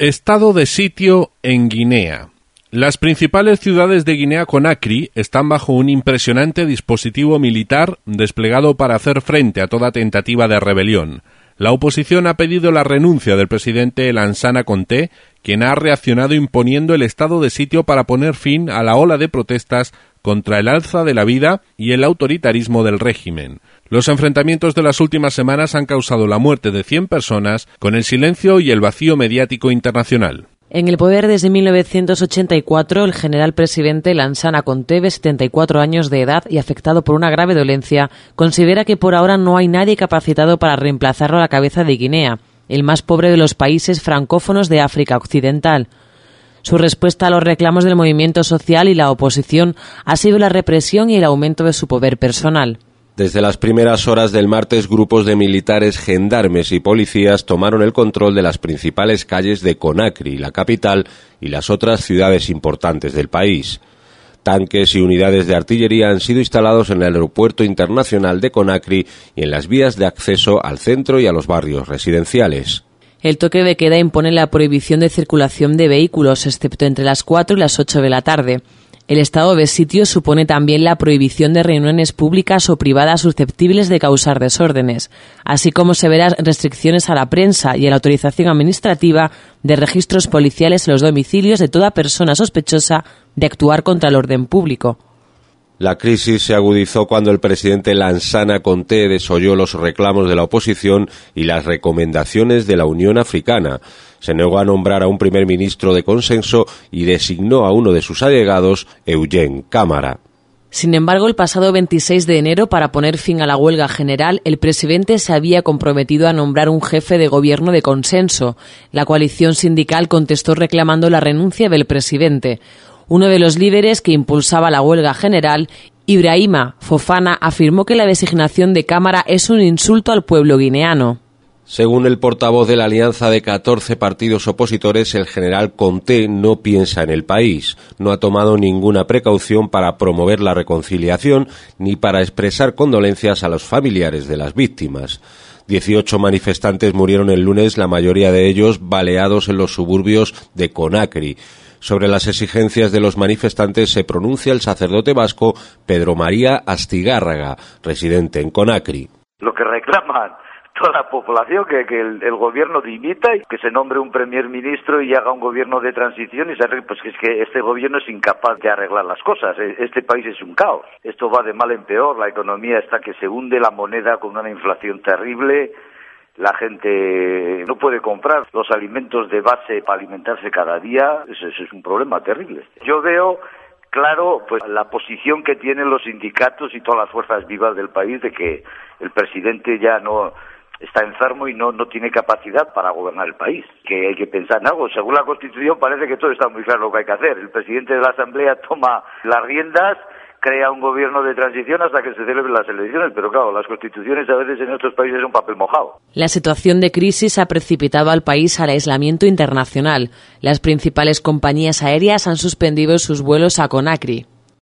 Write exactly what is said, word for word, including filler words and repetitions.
Estado de sitio en Guinea. Las principales ciudades de Guinea-Conakry están bajo un impresionante dispositivo militar desplegado para hacer frente a toda tentativa de rebelión. La oposición ha pedido la renuncia del presidente Lansana Conté, quien ha reaccionado imponiendo el estado de sitio para poner fin a la ola de protestas contra el alza de la vida y el autoritarismo del régimen. Los enfrentamientos de las últimas semanas han causado la muerte de cien personas, con el silencio y el vacío mediático internacional. En el poder desde mil novecientos ochenta y cuatro, el general presidente Lansana Conté, de setenta y cuatro años de edad y afectado por una grave dolencia, considera que por ahora no hay nadie capacitado para reemplazarlo a la cabeza de Guinea, el más pobre de los países francófonos de África Occidental. Su respuesta a los reclamos del movimiento social y la oposición ha sido la represión y el aumento de su poder personal. Desde las primeras horas del martes, grupos de militares, gendarmes y policías tomaron el control de las principales calles de Conakry, la capital, y las otras ciudades importantes del país. Tanques y unidades de artillería han sido instalados en el aeropuerto internacional de Conakry y en las vías de acceso al centro y a los barrios residenciales. El toque de queda impone la prohibición de circulación de vehículos, excepto entre las cuatro y las ocho de la tarde. El estado de sitio supone también la prohibición de reuniones públicas o privadas susceptibles de causar desórdenes, así como severas restricciones a la prensa y a la autorización administrativa de registros policiales en los domicilios de toda persona sospechosa de actuar contra el orden público. La crisis se agudizó cuando el presidente Lansana Conté desoyó los reclamos de la oposición y las recomendaciones de la Unión Africana. Se negó a nombrar a un primer ministro de consenso y designó a uno de sus allegados, Eugene Camara. Sin embargo, el pasado veintiséis de enero, para poner fin a la huelga general, el presidente se había comprometido a nombrar un jefe de gobierno de consenso. La coalición sindical contestó reclamando la renuncia del presidente. Uno de los líderes que impulsaba la huelga general, Ibrahima Fofana, afirmó que la designación de Camara es un insulto al pueblo guineano. Según el portavoz de la alianza de catorce partidos opositores, el general Conté no piensa en el país, no ha tomado ninguna precaución para promover la reconciliación ni para expresar condolencias a los familiares de las víctimas. Dieciocho manifestantes murieron el lunes, la mayoría de ellos baleados en los suburbios de Conakry. Sobre las exigencias de los manifestantes se pronuncia el sacerdote vasco Pedro María Astigárraga, residente en Conakry. Lo que reclaman toda la población, que, que el, el gobierno dimita y que se nombre un primer ministro y haga un gobierno de transición y se arregle, pues que es que este gobierno es incapaz de arreglar las cosas. Este país es un caos. Esto va de mal en peor. La economía está que se hunde, la moneda con una inflación terrible. La gente no puede comprar los alimentos de base para alimentarse cada día. Eso, eso es un problema terrible. Yo veo claro pues la posición que tienen los sindicatos y todas las fuerzas vivas del país de que el presidente ya no está enfermo y no, no tiene capacidad para gobernar el país, que hay que pensar en algo. Según la Constitución parece que todo está muy claro lo que hay que hacer. El presidente de la Asamblea toma las riendas, crea un gobierno de transición hasta que se celebren las elecciones, pero claro, las constituciones a veces en nuestros países son papel mojado. La situación de crisis ha precipitado al país al aislamiento internacional. Las principales compañías aéreas han suspendido sus vuelos a Conakry.